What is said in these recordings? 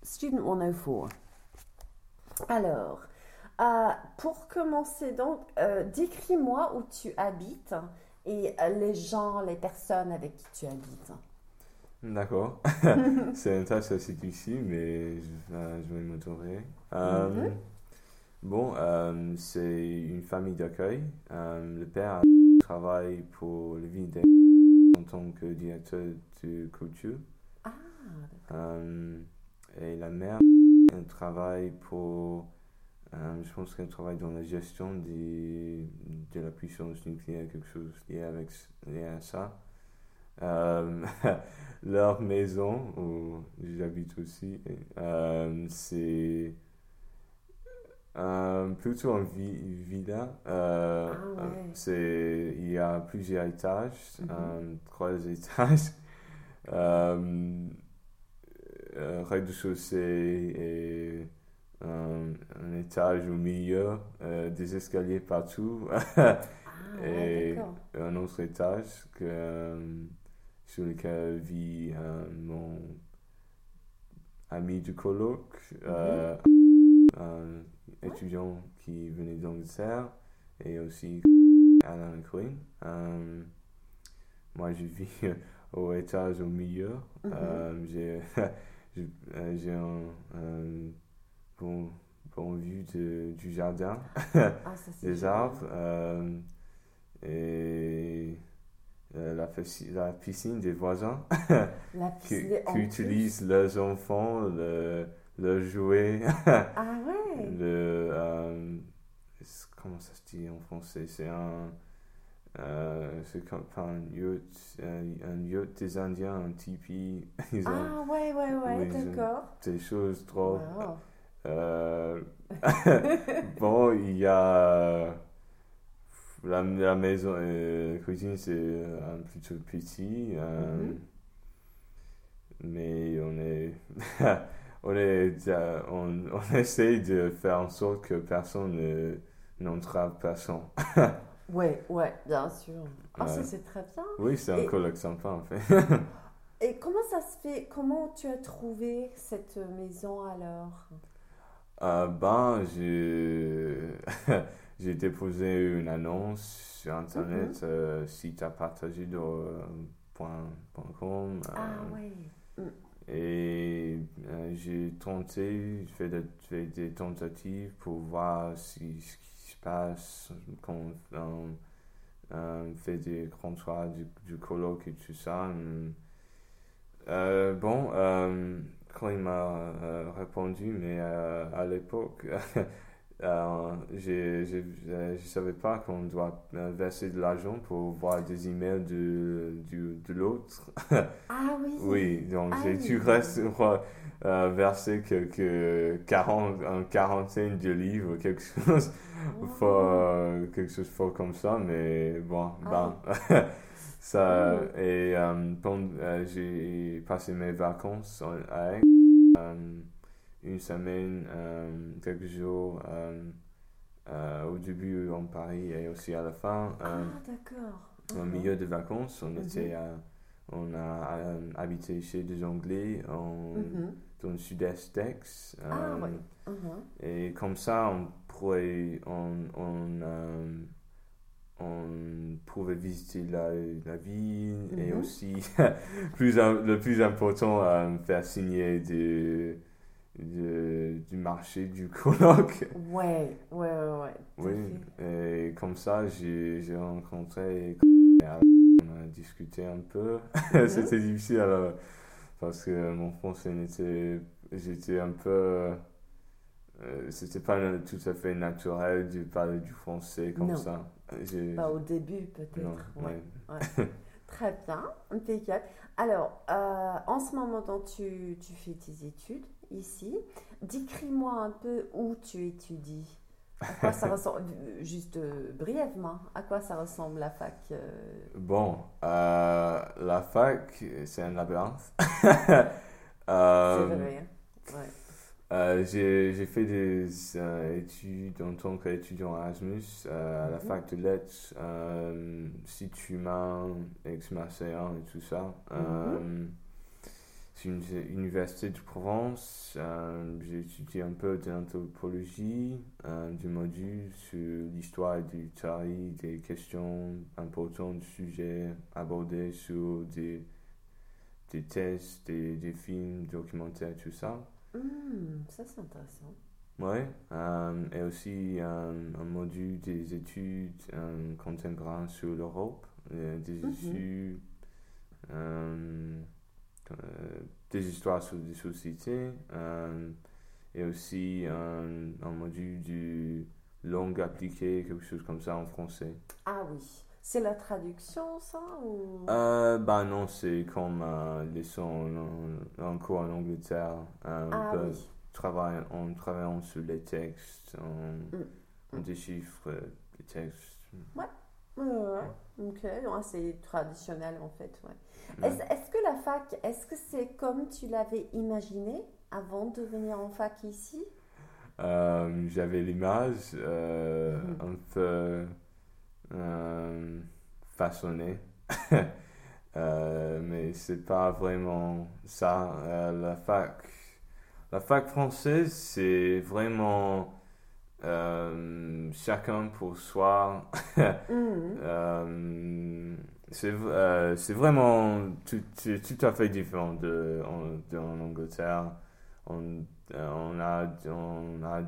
Student 104. Alors, pour commencer donc, décris-moi où tu habites et les gens, les personnes avec qui tu habites. D'accord. C'est une tâche assez difficile, mais je vais m'autorer. Mhm. Bon, c'est une famille d'accueil. Le père travaille pour le ville en tant que directeur de culture. Ah, d'accord. Euh, et la mère, elle travaille pour, je pense qu'elle travaille dans la gestion de la puissance nucléaire, quelque chose lié à ça. Euh, Leur maison, où j'habite aussi, c'est plutôt un villa. Ah ouais. Il y a plusieurs étages, Mhm. trois étages, euh, rez-de-chaussée et un étage au milieu, des escaliers partout Ah ouais, et d'accord. un autre étage sur lequel vit mon ami du coloc, Mhm. un Ouais. étudiant qui venait d'Angleterre et aussi Alan Queen. Moi, je vis au étage au milieu. Mhm. J'ai j'ai un bon, bon vue du jardin, Ah, ça c'est des génial. arbres et la piscine des voisins La piscine qui en utilisent plus. leurs enfants, leurs jouets, Ah ouais. comment ça se dit en français? C'est comme un yacht des Indiens, un tipi. Ils ont, Ah ouais, ouais, ouais, oui, ils ont d'accord. des choses drôles. Wow. Euh, bon, il y a la maison, la cuisine, c'est un plutôt petit, Mhm. mais on essaye de faire en sorte que personne n'entrave personne. Ouais, ouais, bien sûr. Ah, ça Ouais. c'est très bien. Oui, c'est un Et, colloque sympa en fait. et comment ça se fait? Comment tu as trouvé cette maison alors? Ben, j'ai déposé une annonce sur Mhm. Internet, site à partager de .com, Ah ouais. Mm. et fait des tentatives pour voir ce qui se passe quand on fait des contrats du colloque et tout ça. Bon, quand il m'a répondu, mais à l'époque, je savais pas qu'on doit verser de l'argent pour voir des emails de l'autre. Ah Oui, oui. donc j'ai dû Aïe. rester, verser une quarantaine de livres, quelque chose, Wow. quelque chose fort comme ça, mais bon, ben, Aïe. ça, Mm. et j'ai passé mes vacances à Aix, une semaine, quelques jours, au début en Paris et aussi à la fin. Ah d'accord. Au Mhm. milieu des vacances, Mhm. on a habité chez des Anglais Mhm. dans le sud-est d'Aix. Ah ouais. Mhm. Et comme ça, on pouvait visiter la ville et Mhm. aussi, le plus important, faire signer du marché du coloc. Ouais, ouais, ouais, ouais, tout Oui, à fait. et comme ça, j'ai rencontré, on a discuté un peu. Mhm. C'était difficile alors, parce que mon français j'étais un peu, c'était pas tout à fait naturel de parler du français comme Non, ça. pas au début Non, peut-être. Ouais, ouais. ouais. Très bien, impeccable. Alors, en ce moment, donc, tu fais tes études ici. Décris-moi un peu où tu étudies. À quoi ça ressemble, juste brièvement, à quoi ça ressemble la fac Bon, la fac, c'est un labyrinthe. C'est Euh, vrai, hein. Ouais. j'ai fait des études en tant qu'étudiant Erasmus à la Mhm, fac de lettres, sites humains, Aix-Marseille 1 et tout ça. mhm, Université de Provence. J'ai étudié un peu de l'anthropologie, du module sur l'histoire et l'histoire, des questions importantes, des sujets abordés sur des thèses, des films, documentaires, tout ça. Ça c'est intéressant. Ouais, et aussi un module des études contemporaines sur l'Europe, des études, euh, des histoires sur des sociétés, et aussi un module du langue appliquée, quelque chose comme ça en français. Ah oui. C'est la traduction, ça ou... Bah non, c'est comme les sons en cours en Angleterre. Ah oui. En travaillant sur les textes, Mm. on déchiffre les textes. Ouais. Ok, ouais, c'est traditionnel en fait. Ouais. Ouais. Est-ce que la fac, est-ce que c'est comme tu l'avais imaginé avant de venir en fac ici? J'avais l'image Mhm. un peu façonnée, mais c'est pas vraiment ça. La fac française, c'est vraiment chacun pour soi. Mhm. C'est vraiment tout à fait différent en Angleterre. On, on a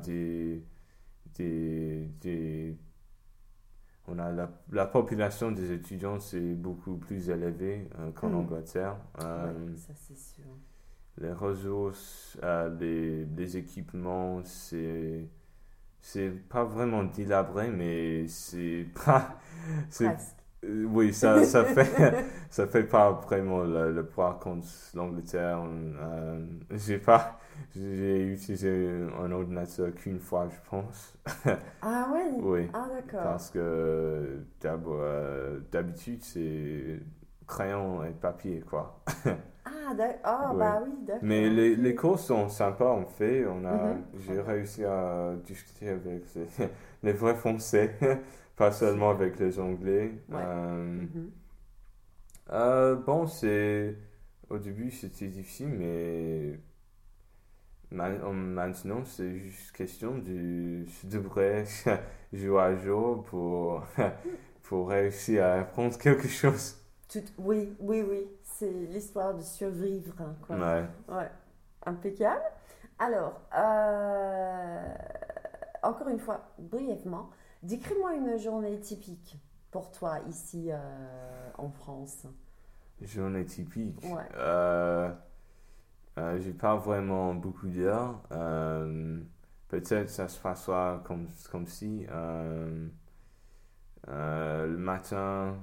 des on a la population des étudiants, c'est beaucoup plus élevé qu'en Mhm. Angleterre. Ouais, ça c'est sûr. Les ressources, les équipements, c'est pas vraiment délabré, mais c'est pas, c'est, Presque. oui, ça fait pas vraiment le poids contre l'Angleterre. J'ai utilisé un ordinateur qu'une fois, je pense. Ah ouais. Oui, Ah d'accord. parce que d'habitude, c'est crayon et papier, quoi. Ah, oh, Oui. bah oui, Mais d'accord, ok. les cours sont sympas, en fait. Très J'ai bien. réussi à discuter avec les vrais Français, pas seulement Super. avec les Anglais. Ouais. Mhm. Bon, au début, c'était difficile, mais maintenant, c'est juste question je devrais jouer à jour pour réussir à apprendre quelque chose. Oui, oui, oui. C'est l'histoire de survivre, hein, quoi. Ouais. Ouais. Impeccable. Alors, encore une fois, brièvement, décris-moi une journée typique pour toi ici en France. Journée typique. Ouais. J'ai pas vraiment beaucoup d'heures. Peut-être ça se passera comme si le matin,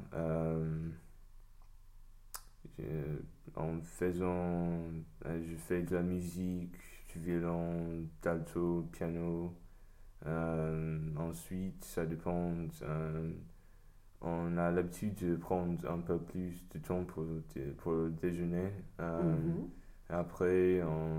en faisant, je fais de la musique, du violon, d'alto, piano. Ensuite, ça dépend. On a l'habitude de prendre un peu plus de temps pour le déjeuner. Mhm. Après,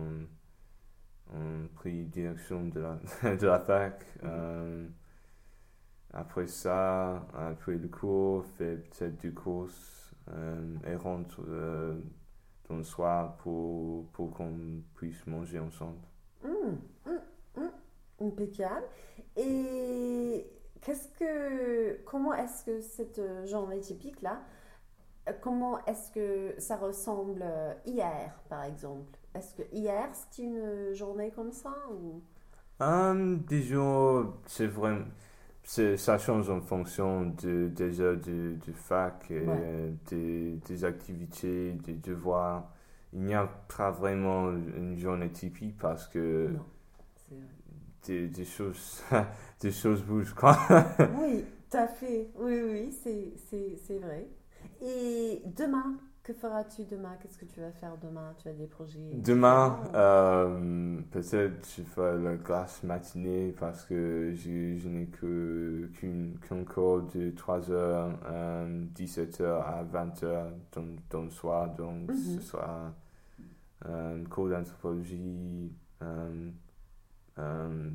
on prit direction de de la fac. Mhm. Après ça, après le cours, fait peut-être des courses et rentre dans le soir pour qu'on puisse manger ensemble. Mm, mm, mm. Impeccable. Et comment est-ce que cette journée typique là, comment est-ce que ça ressemble hier, par exemple? Est-ce que hier, c'est une journée comme ça ou... Disons, ça change en fonction des heures de fac et Ouais, des activités, des devoirs. Il n'y a pas vraiment une journée typique parce que non, c'est vrai. des choses, des choses bougent, quoi. Oui, tout à fait. Oui, oui, c'est vrai. Et demain, que feras-tu demain? Qu'est-ce que tu vas faire demain? Tu as des projets Demain, différents ou... peut-être je ferai la classe matinée parce que je n'ai qu'un cours de 3 heures, 17 heures à 20 heures dans le soir. Donc ce Mhm, sera un cours d'anthropologie, euh, euh,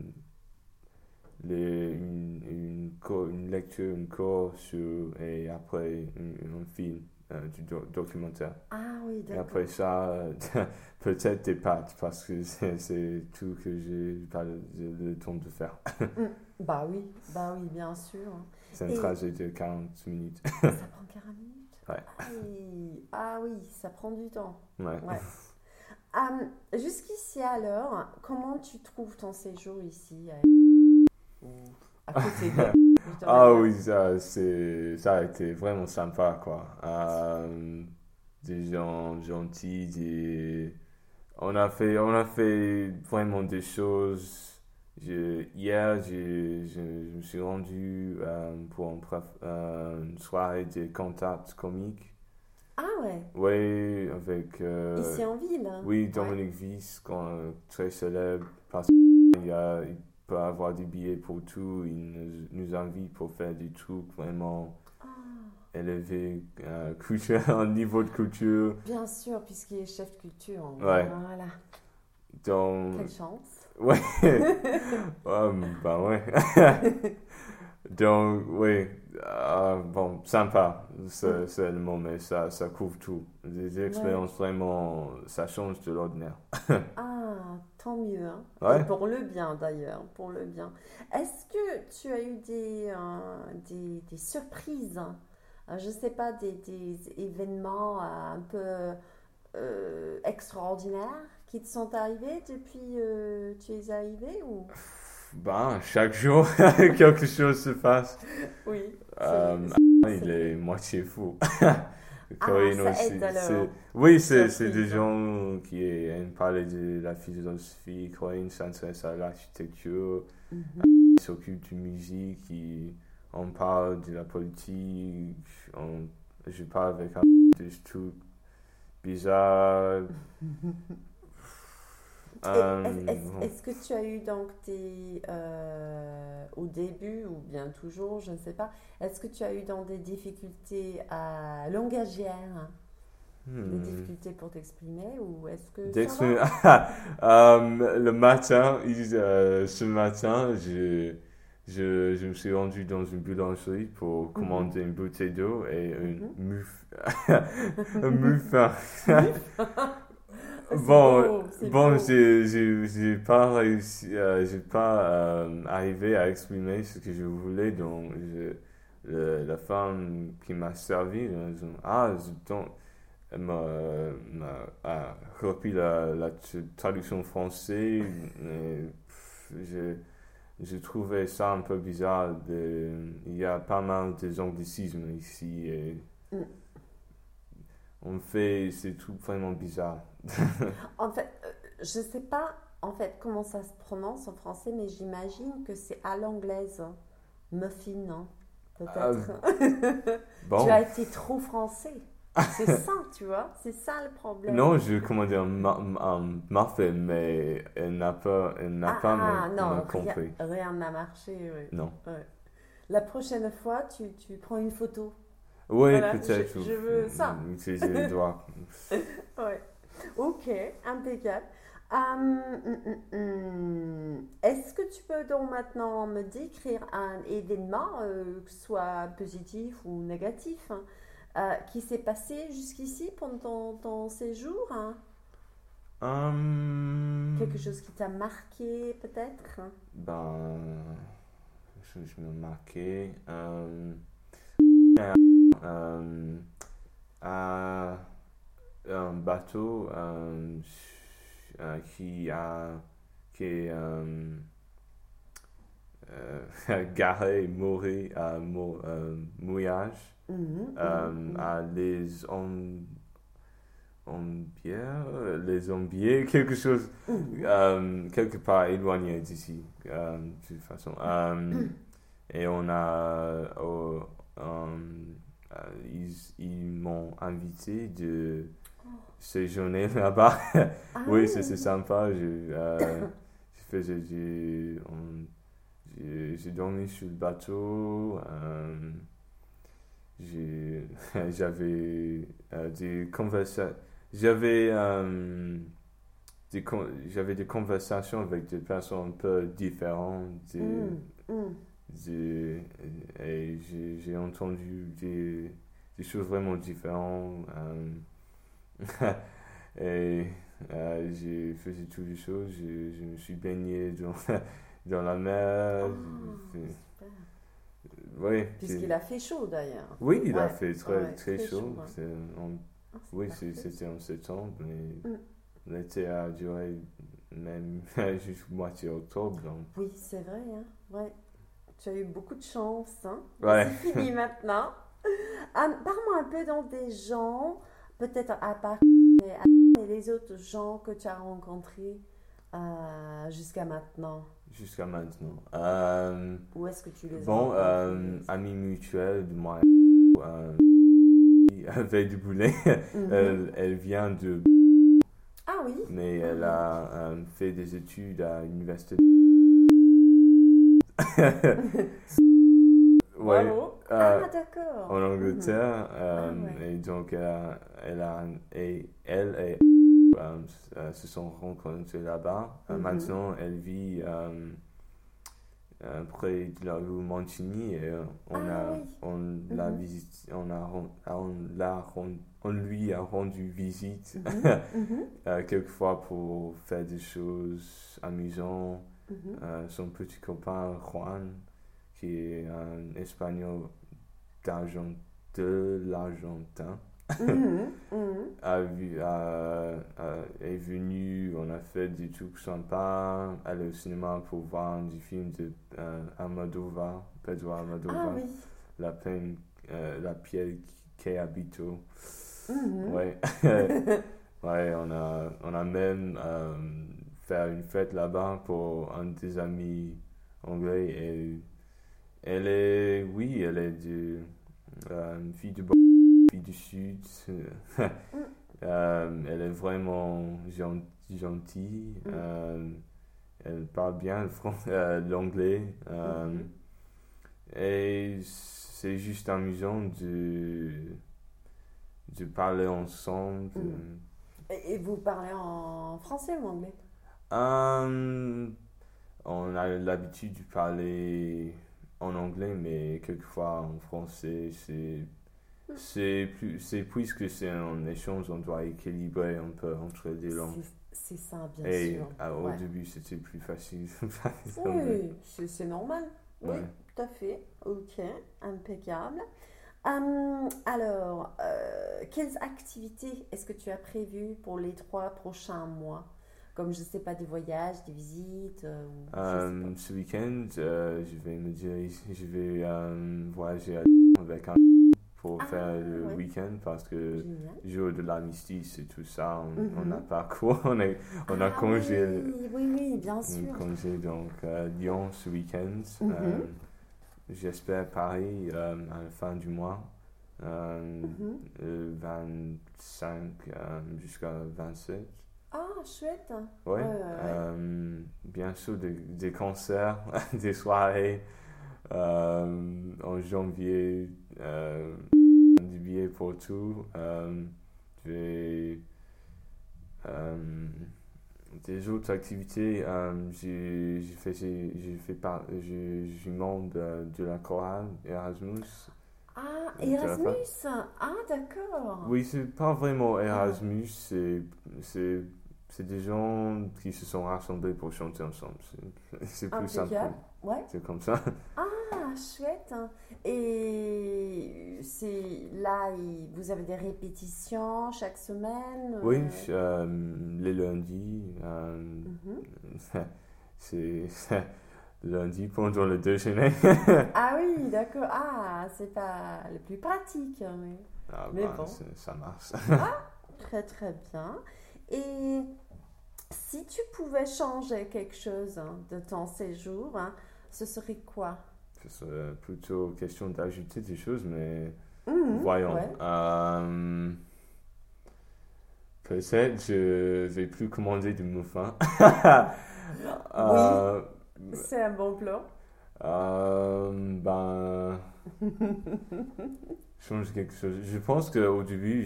une lecture, une cours et après un film. du documentaire. Ah oui, Et d'accord. après ça, peut-être des pâtes, parce que c'est tout que j'ai pas le temps de faire. Bah oui, bien sûr. C'est un Et trajet de 40 minutes. ça prend 40 minutes? Ouais. Ah oui, ça prend du temps. Ouais. Ouais. Jusqu'ici alors, comment tu trouves ton séjour ici ou à côté de... je Ah devrais oui, dire. ça a été vraiment sympa, quoi. Des gens gentils, on a fait vraiment des choses. Hier, je me suis rendu pour une soirée de contact comique. Ah ouais, Oui, avec ici en ville. Hein. oui, Ouais. Dominique Wies, très célèbre, parce qu'il peut avoir des billets pour tout. Il nous invite pour faire des trucs vraiment Ah, élevés, culture, niveau de culture. bien sûr, puisqu'il est chef de culture. Ouais. Voilà, Donc, quelle chance. ouais, bah ouais. Donc, oui, bon, sympa, c'est le mot, mais ça couvre tout. Des Ouais. expériences vraiment, ça change de l'ordinaire. Ah, tant mieux. Hein. Et Ouais. pour le bien d'ailleurs, pour le bien. Est-ce que tu as eu des surprises? Je ne sais pas, des événements un peu extraordinaires qui te sont arrivés depuis tu es arrivé ou... Ben, chaque jour, quelque chose se passe. Oui, Euh, c'est il est vrai. moitié fou. Ah, Corinne ça aussi. aide alors. Oui, c'est des Surprise. gens qui aiment parler de la philosophie. Corinne s'intéresse à l'architecture, Mhm. il s'occupe de musique, on parle de la politique, je parle avec des trucs bizarres. Et Bon. est-ce que tu as eu donc au début ou bien toujours, je ne sais pas, est-ce que tu as eu donc des difficultés langagières, des Hmm. difficultés pour t'exprimer ou est-ce que ça D'exprimer. va? Le matin, ce matin, je me suis rendu dans une boulangerie pour Mhm. commander une bouteille d'eau et une Mhm. un muffin. C'est Bon, beau, c'est bon, beau. j'ai pas réussi, j'ai pas arrivé à exprimer ce que je voulais, donc la femme qui m'a servi, elle a repris la traduction française, mais j'ai trouvé ça un peu bizarre. Il y a pas mal des anglicismes ici et Mm. on fait ces trucs vraiment bizarres. En fait, je ne sais pas en fait comment ça se prononce en français, mais j'imagine que c'est à l'anglaise. Muffin, hein, Ah, peut-être. Tu bon, as été trop français. C'est ça, tu vois, c'est ça le problème. non, je commandé un muffin, mais elle n'a pas me Non, compris. rien n'a marché. Ouais. Non. Ouais. La prochaine fois, tu prends une photo. Oui, Voilà, peut-être. je veux ça. Utiliser les doigts. Ouais. Ok, impeccable. Est-ce que tu peux donc maintenant me décrire un événement, que ce soit positif ou négatif, hein, qui s'est passé jusqu'ici pendant ton séjour? Hein? Quelque chose qui t'a marqué peut-être? Hein? Ben, je me marquais. Euh, à un bateau qui est garé, mouru à mouillage Mhm, mhm, à les Ombiers, quelque chose mhm. quelque part éloigné d'ici, de toute façon. Et on a, ils m'ont invité de séjourner là-bas. Ah Oui, c'est oui. sympa. Je faisais j'ai dormi sur le bateau. J'ai- j'avais des conversations. J'avais j'avais des conversations avec des personnes un peu différentes. Mm, mm. Et j'ai entendu des choses vraiment différentes. Et j'ai fait toutes les choses. Je me suis baigné dans la mer. Super. Oui, Puisqu'il a fait chaud d'ailleurs. oui, il a Ouais, fait ouais, très chaud. hein. C'est Oui, parfait. c'était en septembre, mais Mm. l'été a duré même jusqu'à moitié octobre. Donc. Oui, c'est vrai, hein. Ouais. Tu as eu beaucoup de chance, hein. Mais Ouais. c'est fini maintenant. Parle-moi un peu dans des gens, peut-être à part et les autres gens que tu as rencontrés jusqu'à maintenant. Jusqu'à maintenant. Où est-ce que tu les as Bon, rencontrés? amie mutuelle de moi, avec du boulet. Mhm. Elle vient de. Ah oui. Mais elle a fait des études à l'université. Ouais, Bravo. Ah, d'accord. en Mhm. Angleterre. Ah ouais. Et donc, elle et se sont rencontrés là-bas. Mhm. Maintenant, elle vit près de la rue Montigny et Ah oui. on l'a Mhm. visité, on lui a rendu visite Mhm. Mhm. quelquefois pour faire des choses amusantes. Mhm. Son petit copain Juan, qui est un espagnol de l'Argentin, Mhm. Mhm. est venu, on a fait des trucs sympas, aller au cinéma pour voir des films de Almodovar, Pedro Ah Almodovar, oui. La piel que habito. Mhm. Ouais, ouais, on a même fait une fête là-bas pour un des amis anglais et elle est une fille fille du Sud. Mm. Elle est vraiment gentille. Mm. Elle parle bien l'anglais. Mhm. Et c'est juste amusant de parler ensemble. Mhm. Et vous parlez en français ou anglais? Euh, on a l'habitude de parler en anglais, mais quelquefois en français, c'est puisque c'est un échange, on doit équilibrer un peu entre les langues. C'est ça, bien Et sûr. au Ouais. début, c'était plus facile de parler anglais. Oui, c'est normal. Oui, Ouais. tout à fait. Ok, impeccable. Alors, quelles activités est-ce que tu as prévues pour les 3 prochains mois? Comme, je sais pas, des voyages, des visites, ou je sais pas. Ce week-end, je vais voyager avec un pour Ah, faire le ouais, week-end parce que génial. jour de l'armistice et tout ça, on n'a Mhm. pas cours, on a Ah oui, congé, oui, oui, bien sûr. donc Lyon ce week-end. Mhm, J'espère Paris à la fin du mois, mhm. le 25 jusqu'à 27. Ah, chouette. Ouais, Ouais, ouais, ouais. bien sûr des concerts, des soirées en janvier, du billet pour tout. J'ai des autres activités. Je suis membre de la chorale Erasmus. Ah, De la fac. Erasmus. Ah, d'accord. Oui, c'est pas vraiment Ah, Erasmus, c'est c'est des gens qui se sont rassemblés pour chanter ensemble. C'est plus simple. impeccable. Ouais. C'est comme ça. Ah, chouette. Et c'est là, vous avez des répétitions chaque semaine? Oui, les lundis, Mhm. c'est lundi pendant le déjeuner. Ah oui, d'accord. Ah, c'est pas le plus pratique, Ah mais bah, bon. ça marche. Ah, très très bien. Et si tu pouvais changer quelque chose, de ton séjour, ce serait quoi? Ce serait plutôt question d'ajouter des choses, mais Mhm, voyons. ouais. Peut-être je vais plus commander du muffin. Oui, Euh, c'est un bon plan. ben, change quelque chose. Je pense qu'au début,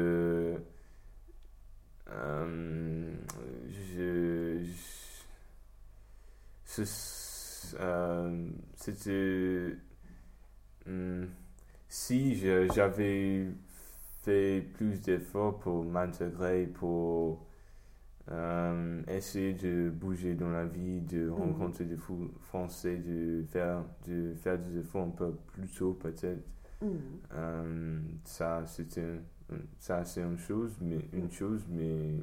euh, je, c'était, hmm, si j'avais fait plus d'efforts pour m'intégrer, pour essayer de bouger dans la vie, de rencontrer des Français, de faire des efforts un peu plus tôt peut-être. Ça, c'est une chose, mais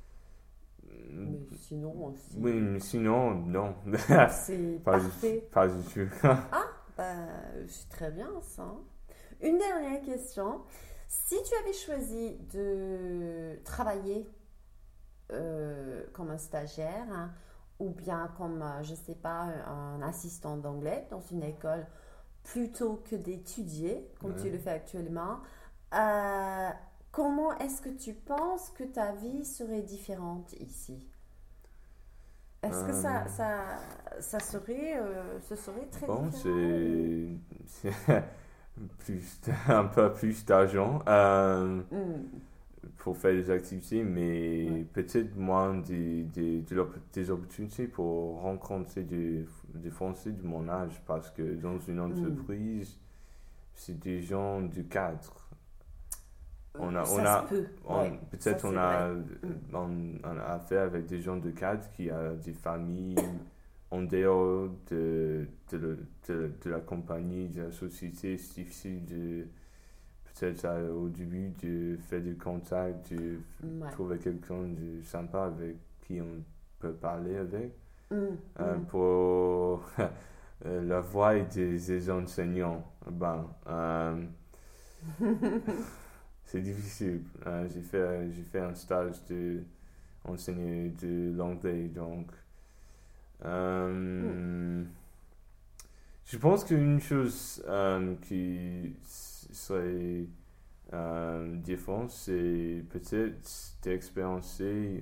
sinon aussi. oui, mais sinon, non. C'est Pas parfait. Pas du tout. C'est très bien ça. Une dernière question. Si tu avais choisi de travailler comme un stagiaire, hein, ou bien comme, je sais pas, un assistant d'anglais dans une école, plutôt que d'étudier, comme tu le fais actuellement, comment est-ce que tu penses que ta vie serait différente ici? Est-ce que ça serait, ce serait très Bon, différent? c'est un peu plus d'argent pour faire des activités, mais peut-être moins des opportunités pour rencontrer des Français de mon âge, parce que dans une entreprise, c'est des gens du cadre. Peut-être on a affaire avec des gens de cadre qui ont des familles en dehors de la compagnie, de la société. C'est difficile peut-être au début de faire du contact, de trouver quelqu'un de sympa avec qui on peut parler avec. Pour la voix des enseignants, c'est difficile. J'ai fait un stage de enseigner de l'anglais, donc je pense qu'une chose qui serait différente, c'est peut-être d'expériencer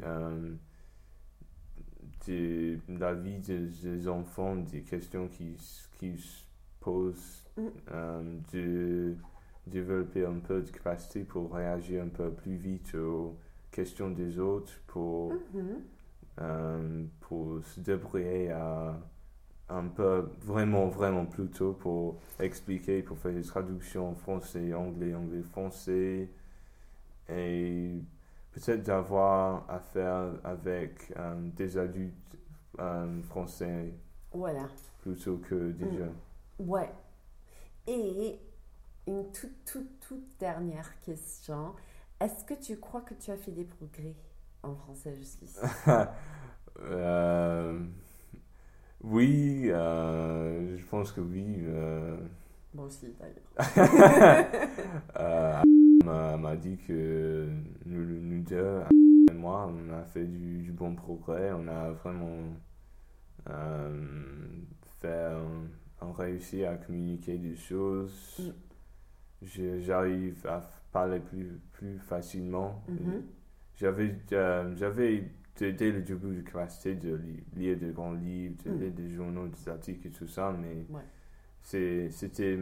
la vie des enfants, des questions qui se posent, de développer un peu de capacité pour réagir un peu plus vite aux questions des autres, pour se débrouiller un peu vraiment plus tôt pour expliquer, pour faire des traductions français, anglais, français, et peut-être d'avoir affaire avec des adultes français plutôt que des jeunes. Ouais. Et une toute dernière question. Est-ce que tu crois que tu as fait des progrès en français jusqu'ici? Oui, je pense que oui. Moi aussi, d'ailleurs. M'a dit que nous deux, et moi, on a fait du bon progrès. On a vraiment réussi à communiquer des choses. J'arrive à parler plus facilement. J'avais dès le début de capacité de lire de grands livres, de lire des journaux, des articles et tout ça, mais c'était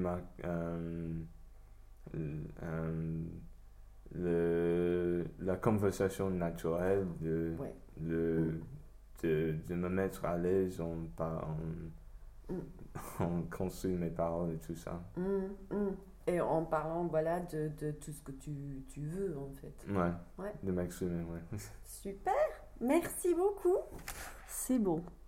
la conversation naturelle de me mettre à l'aise en construisant mes paroles et tout ça. Et en parlant de tout ce que tu veux en fait. De m'exprimer, Super, merci beaucoup. C'est bon.